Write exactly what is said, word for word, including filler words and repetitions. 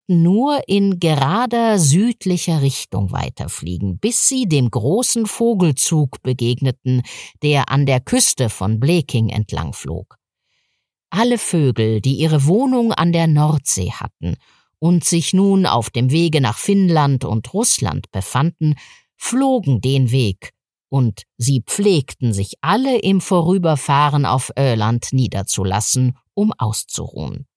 konnten nur in gerader südlicher Richtung weiterfliegen, bis sie dem großen Vogelzug begegneten, der an der Küste von Bleking entlang flog. Alle Vögel, die ihre Wohnung an der Nordsee hatten und sich nun auf dem Wege nach Finnland und Russland befanden, flogen den Weg, und sie pflegten sich alle im Vorüberfahren auf Öland niederzulassen, um auszuruhen.